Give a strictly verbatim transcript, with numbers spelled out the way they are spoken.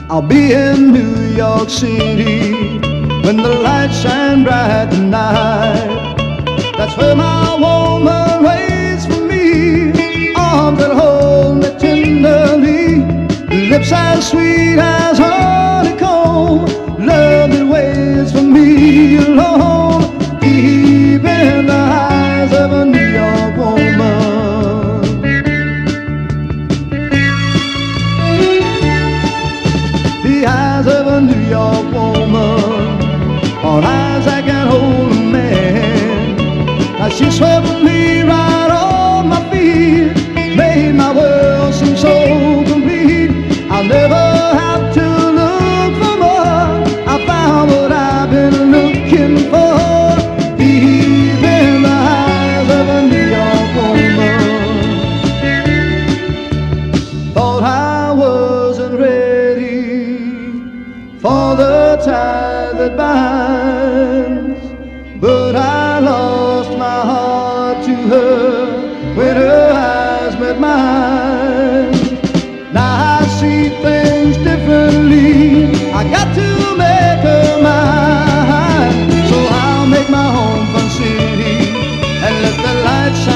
I'll be in New York City when the lights shine bright tonight. That's where my woman waits for me, arms that hold me tenderly, lips as sweet as honeycomb, love that waits for me alone, deep in the eyes of a New York woman. The eyes of a New York woman are eyes that can hold a man. Now she swept me right off my feet, made my world seem so complete. I'll never have to look for more. I found what I've been looking for, deep in the eyes of a New York woman. Thought I wasn't ready for the tie that binds, but I lost my heart to her when her eyes met mine. Now I see things differently, I got to make her mine. So I'll make my home fun city and let the lights shine